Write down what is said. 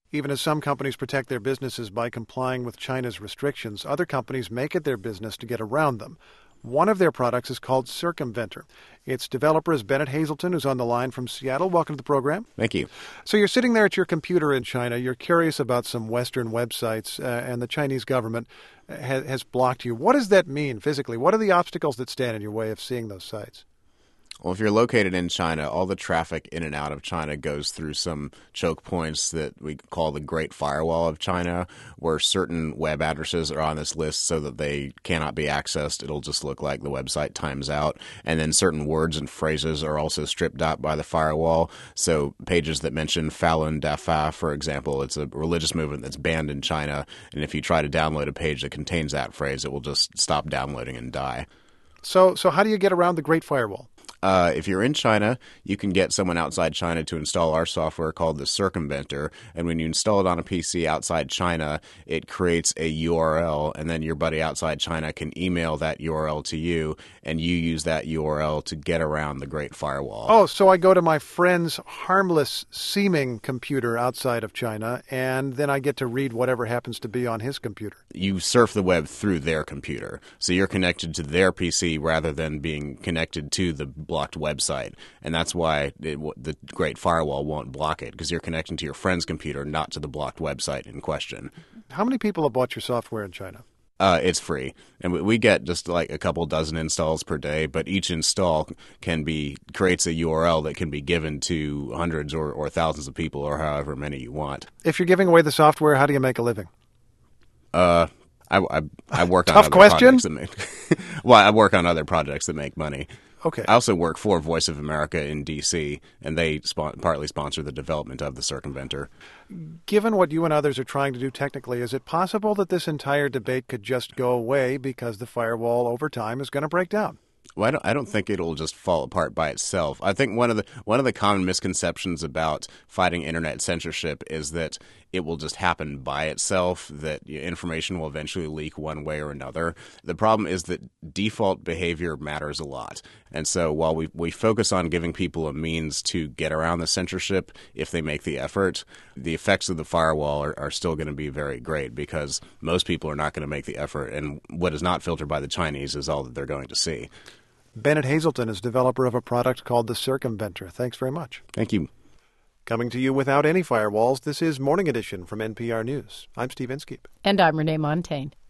Even as some companies protect their businesses by complying with China's restrictions, other companies make it their business to get around them. One of their products is called Circumventor. Its developer is Bennett Hazelton, who's on the line from Seattle. Welcome to the program. Thank you. So you're sitting there at your computer in China. You're curious about some Western websites, and the Chinese government has blocked you. What does that mean physically? What are the obstacles that stand in your way of seeing those sites? Well, if you're located in China, all the traffic in and out of China goes through some choke points that we call the Great Firewall of China, where certain web addresses are on this list so that they cannot be accessed. It'll just look like the website times out. And then certain words and phrases are also stripped out by the firewall. So pages that mention Falun Dafa, for example, it's a religious movement that's banned in China. And if you try to download a page that contains that phrase, it will just stop downloading and die. So how do you get around the Great Firewall? If you're in China, you can get someone outside China to install our software called the Circumventor. And when you install it on a PC outside China, it creates a URL, and then your buddy outside China can email that URL to you, and you use that URL to get around the Great Firewall. Oh, so I go to my friend's harmless-seeming computer outside of China, and then I get to read whatever happens to be on his computer. You surf the web through their computer. So you're connected to their PC rather than being connected to the blocked website. And that's why the Great Firewall won't block it, because you're connecting to your friend's computer, not to the blocked website in question. How many people have bought your software in China? It's free. And we get just like a couple dozen installs per day, but each install creates a URL that can be given to hundreds or thousands of people, or however many you want. If you're giving away the software, how do you make a living? I work on Tough other question. projects that make well, I work on other projects that make money. Okay. I also work for Voice of America in D.C., and they partly sponsor the development of the Circumventor. Given what you and others are trying to do technically, is it possible that this entire debate could just go away because the firewall over time is going to break down? Well, I don't think it'll just fall apart by itself. I think one of the common misconceptions about fighting internet censorship is that it will just happen by itself, that information will eventually leak one way or another. The problem is that default behavior matters a lot. And so while we focus on giving people a means to get around the censorship if they make the effort, the effects of the firewall are still going to be very great, because most people are not going to make the effort. And what is not filtered by the Chinese is all that they're going to see. Bennett Hazelton is developer of a product called the Circumventor. Thanks very much. Thank you. Coming to you without any firewalls, this is Morning Edition from NPR News. I'm Steve Inskeep. And I'm Renee Montagne.